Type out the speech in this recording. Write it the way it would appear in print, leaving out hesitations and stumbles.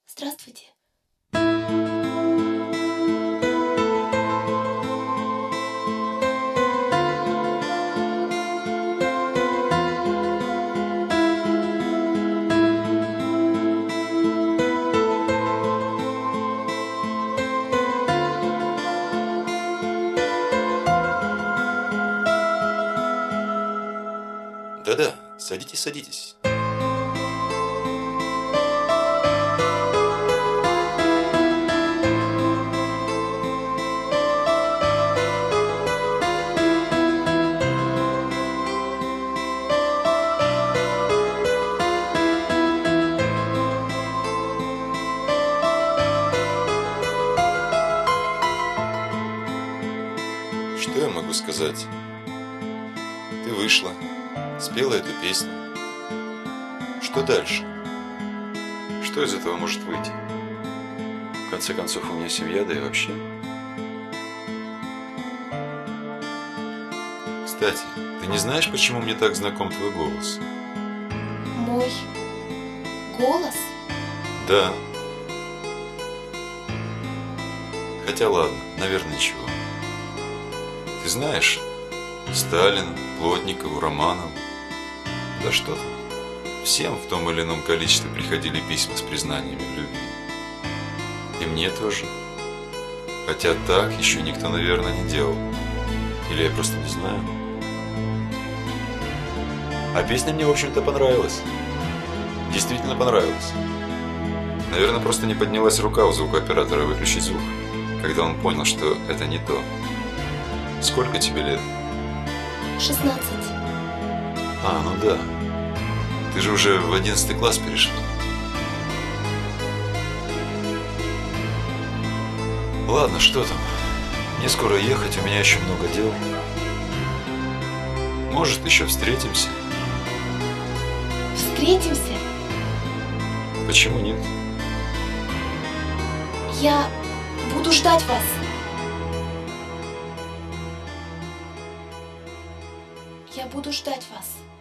Здравствуйте. Да-да, садитесь, садитесь. Что я могу сказать? Ты вышла, спела эту песню. Что дальше? Что из этого может выйти? В конце концов, у меня семья, да и вообще. Кстати, ты не знаешь, почему мне так знаком твой голос? Мой голос? Да. Хотя ладно, наверное, ничего. Ты знаешь, Сталин, Плотникову, Романову, да что там, всем в том или ином количестве приходили письма с признаниями в любви. И мне тоже. Хотя так еще никто, наверное, не делал. Или я просто не знаю. А песня мне, в общем-то, понравилась. Действительно понравилась. Наверное, просто не поднялась рука у звукооператора выключить звук, когда он понял, что это не то. Сколько тебе лет? 16. А, ну да. Ты же уже в 11 класс перешла. Ладно, что там? Мне скоро ехать, у меня еще много дел. Может, еще встретимся? Встретимся? Почему нет? Я буду ждать вас. Я буду ждать вас.